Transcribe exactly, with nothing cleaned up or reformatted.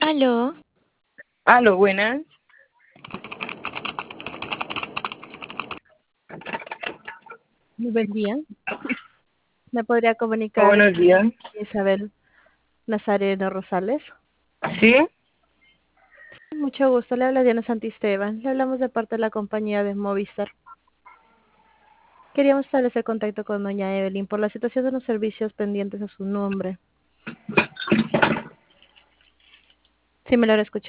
Aló. Aló, buenas. Muy buen día. ¿Me podría comunicar Buenos días. con Isabel Nazareno Rosales? ¿Sí? Mucho gusto, le habla Diana Santisteban. Le hablamos de parte de la compañía de Movistar. Queríamos establecer contacto con doña Evelyn por la situación de los servicios pendientes a su nombre. Sí, me lo escuchado.